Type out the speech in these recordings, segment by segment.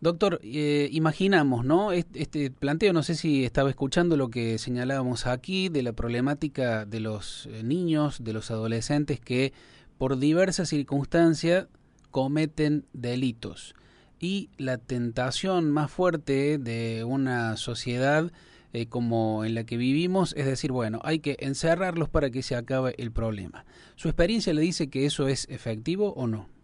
Doctor, imaginamos, ¿no? Este planteo, no sé si estaba escuchando lo que señalábamos aquí de la problemática de los niños, de los adolescentes que por diversas circunstancias cometen delitos. Y la tentación más fuerte de una sociedad como en la que vivimos es decir, bueno, hay que encerrarlos para que se acabe el problema. ¿Su experiencia le dice que eso es efectivo o no?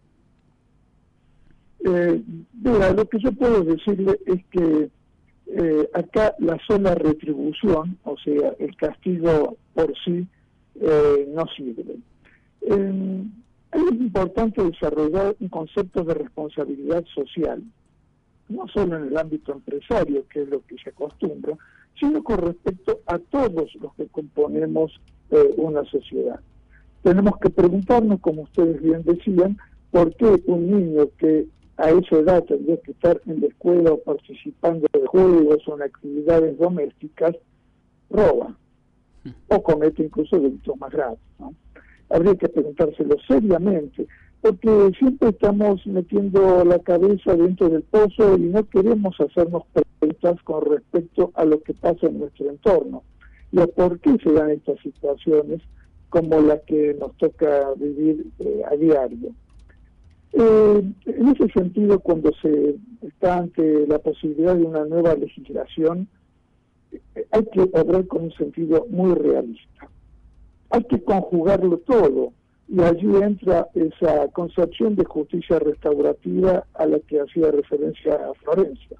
Mira, lo que yo puedo decirle es que acá la sola retribución, o sea, el castigo por sí, no sirve. Es importante desarrollar un concepto de responsabilidad social, no solo en el ámbito empresario, que es lo que se acostumbra, sino con respecto a todos los que componemos una sociedad. Tenemos que preguntarnos, como ustedes bien decían, por qué un niño que a esa edad tendría que estar en la escuela o participando de juegos o en actividades domésticas, roba o comete incluso delitos más graves, ¿no? Habría que preguntárselo seriamente, porque siempre estamos metiendo la cabeza dentro del pozo y no queremos hacernos preguntas con respecto a lo que pasa en nuestro entorno y a por qué se dan estas situaciones como la que nos toca vivir a diario. En ese sentido, cuando se está ante la posibilidad de una nueva legislación, hay que obrar con un sentido muy realista. Hay que conjugarlo todo, y allí entra esa concepción de justicia restaurativa a la que hacía referencia a Florencia.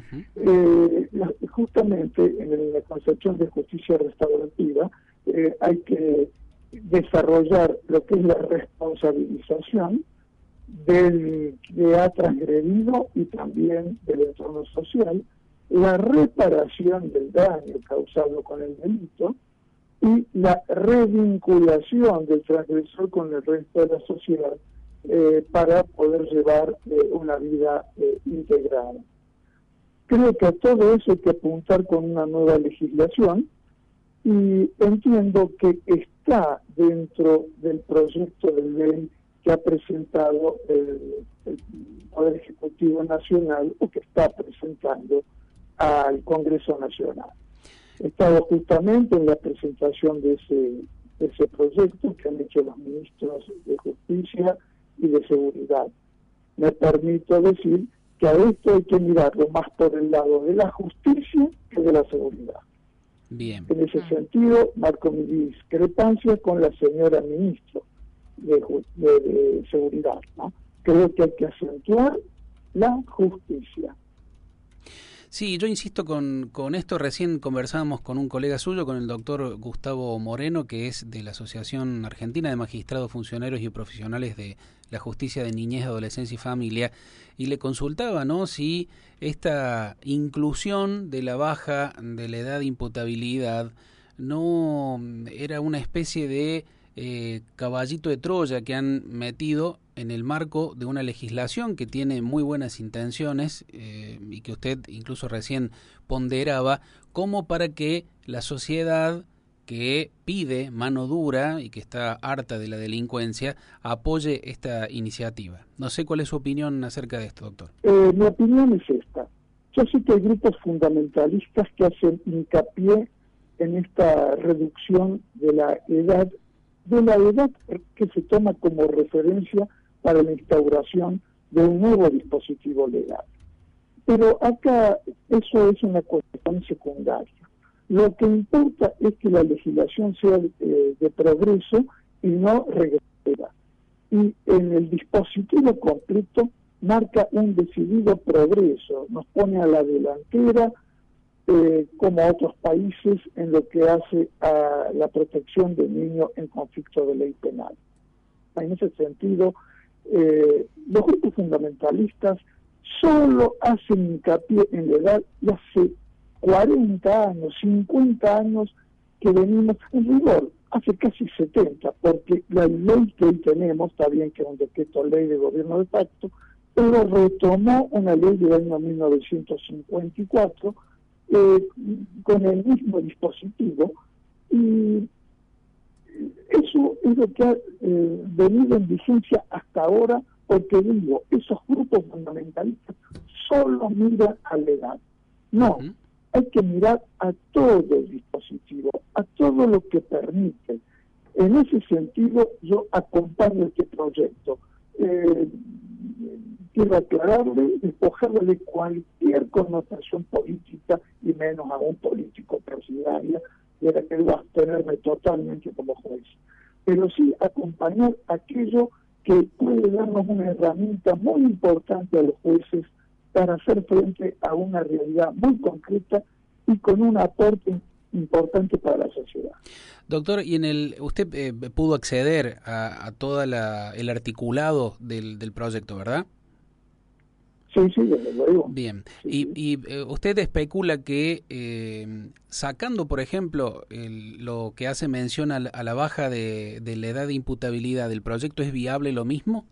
Justamente en la concepción de justicia restaurativa hay que desarrollar lo que es la responsabilización del que ha transgredido y también del entorno social, la reparación del daño causado con el delito y la revinculación del transgresor con el resto de la sociedad para poder llevar una vida integral. Creo que a todo eso hay que apuntar con una nueva legislación y entiendo que está dentro del proyecto de ley que ha presentado el Poder Ejecutivo Nacional o que está presentando al Congreso Nacional. He estado justamente en la presentación de ese proyecto que han hecho los ministros de Justicia y de Seguridad. Me permito decir que a esto hay que mirarlo más por el lado de la justicia que de la seguridad. Bien. En ese sentido, marco mi discrepancia con la señora ministra de Seguridad, ¿no? Creo que hay que acentuar la justicia. Sí, yo insisto con esto. Recién conversábamos con un colega suyo, con el doctor Gustavo Moreno, que es de la Asociación Argentina de Magistrados, Funcionarios y Profesionales de la Justicia de Niñez, Adolescencia y Familia, y le consultaba, ¿no?, si esta inclusión de la baja de la edad de imputabilidad no era una especie de caballito de Troya que han metido en el marco de una legislación que tiene muy buenas intenciones y que usted incluso recién ponderaba, como para que la sociedad que pide mano dura y que está harta de la delincuencia apoye esta iniciativa. No sé cuál es su opinión acerca de esto, doctor. Mi opinión es esta. Yo sé que hay grupos fundamentalistas que hacen hincapié en esta reducción de la edad que se toma como referencia para la instauración de un nuevo dispositivo legal. Pero acá eso es una cuestión secundaria. Lo que importa es que la legislación sea de progreso y no regresiva. Y en el dispositivo completo marca un decidido progreso, nos pone a la delantera como a otros países en lo que hace a la protección del niño en conflicto de ley penal. En ese sentido, los grupos fundamentalistas solo hacen hincapié en la edad y hace 40 años, 50 años que venimos, en rigor, hace casi 70, porque la ley que hoy tenemos, está bien que es un decreto ley de gobierno de facto, pero retomó una ley del año 1954 con el mismo dispositivo, y eso es lo que ha venido en vigencia hasta ahora, porque digo, esos grupos fundamentalistas solo mira a la edad. No, hay que mirar a todo el dispositivo, a todo lo que permite. En ese sentido, yo acompaño este proyecto. Quiero aclararle, despojarle de cualquier connotación política y menos aún político-partidaria, de la que debo abstenerme totalmente como juez. Pero sí acompañar aquello que puede darnos una herramienta muy importante a los jueces para hacer frente a una realidad muy concreta y con un aporte importante para la sociedad. Doctor, y usted pudo acceder a todo el articulado del proyecto, ¿verdad? Sí, desde luego. Bien, Sí. Y usted especula que sacando, por ejemplo, lo que hace mención a la baja de la edad de imputabilidad del proyecto, ¿es viable lo mismo?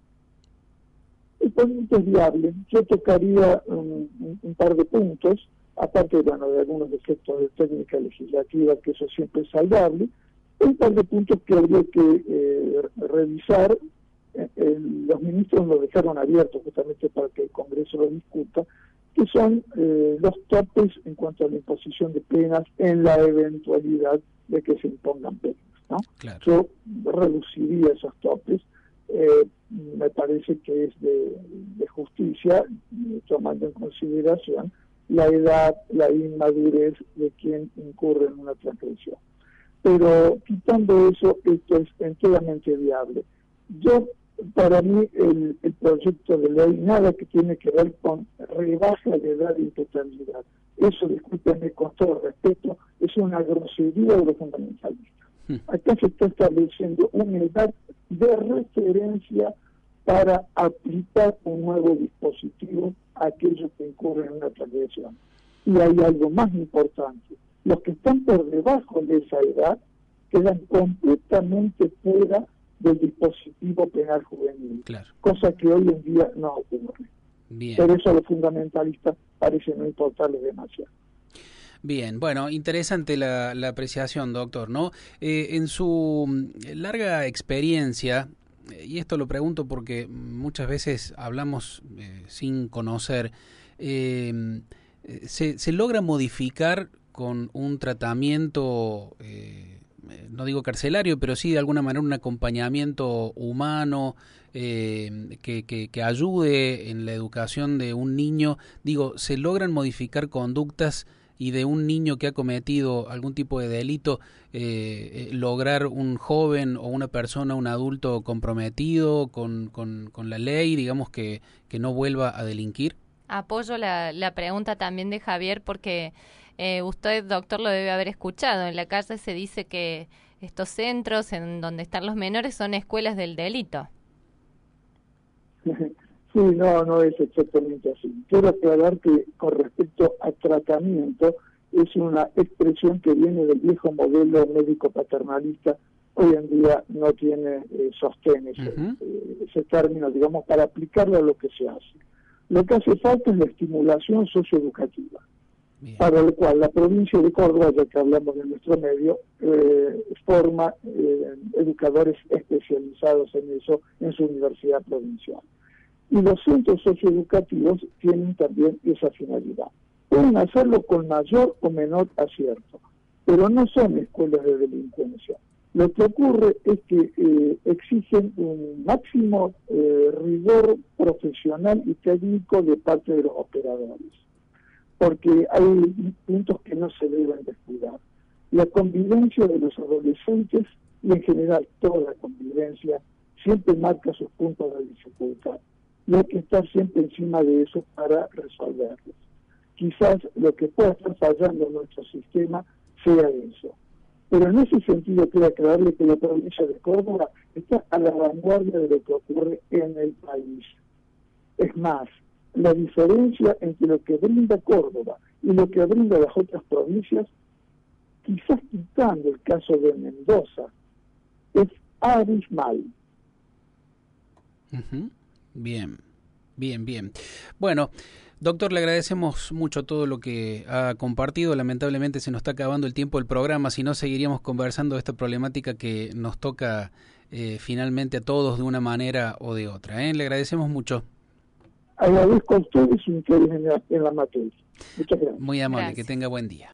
El proyecto es viable. Yo tocaría un par de puntos, aparte de algunos defectos de técnica legislativa, que eso siempre es salvable, un par de puntos que habría que revisar. Los ministros lo dejaron abierto justamente para que el Congreso lo discuta, que son los topes en cuanto a la imposición de penas en la eventualidad de que se impongan penas, ¿no? Claro. Yo reduciría esos topes, me parece que es de justicia, tomando en consideración la edad, la inmadurez de quien incurre en una transgresión. Pero quitando eso, esto es enteramente viable. Para mí, el proyecto de ley, nada que tiene que ver con rebaja de edad de imputabilidad. Eso, discúlpenme con todo respeto, es una grosería de los fundamentalistas. Acá se está estableciendo una edad de referencia para aplicar un nuevo dispositivo a aquellos que incurren en una transgresión. Y hay algo más importante. Los que están por debajo de esa edad quedan completamente fuera del dispositivo penal juvenil, claro, cosa que hoy en día no ocurre. Bien. Por eso a los fundamentalistas parece no importarles demasiado. Bien, bueno, interesante la apreciación, doctor, ¿no? En su larga experiencia, y esto lo pregunto porque muchas veces hablamos sin conocer, ¿se logra modificar con un tratamiento, no digo carcelario, pero sí de alguna manera un acompañamiento humano que ayude en la educación de un niño? Digo, ¿se logran modificar conductas y de un niño que ha cometido algún tipo de delito lograr un joven o una persona, un adulto comprometido con la ley, digamos que no vuelva a delinquir? Apoyo la pregunta también de Javier porque usted, doctor, lo debe haber escuchado. En la calle se dice que estos centros en donde están los menores son escuelas del delito. Sí, no es exactamente así. Quiero aclarar que con respecto a tratamiento es una expresión que viene del viejo modelo médico paternalista. Hoy en día no tiene sostén ese término, digamos, para aplicarlo a lo que se hace. Lo que hace falta es la estimulación socioeducativa. Bien. Para lo cual la provincia de Córdoba, ya que hablamos de nuestro medio, forma educadores especializados en eso en su universidad provincial. Y los centros socioeducativos tienen también esa finalidad. Pueden hacerlo con mayor o menor acierto, pero no son escuelas de delincuencia. Lo que ocurre es que exigen un máximo rigor profesional y técnico de parte de los operadores, porque hay puntos que no se deben descuidar. La convivencia de los adolescentes, y en general toda la convivencia, siempre marca sus puntos de dificultad. Y hay que estar siempre encima de eso para resolverlos. Quizás lo que pueda estar fallando en nuestro sistema sea eso. Pero en ese sentido quiero aclararle que la provincia de Córdoba está a la vanguardia de lo que ocurre en el país. Es más, la diferencia entre lo que brinda Córdoba y lo que brinda las otras provincias, quizás quitando el caso de Mendoza, es abismal. Bien. Bueno, doctor, le agradecemos mucho todo lo que ha compartido. Lamentablemente se nos está acabando el tiempo del programa, si no seguiríamos conversando de esta problemática que nos toca finalmente a todos de una manera o de otra. Le agradecemos mucho. agradezco a ustedes su interés en la materia. Muchas gracias. Muy amable, Gracias. que tenga buen día.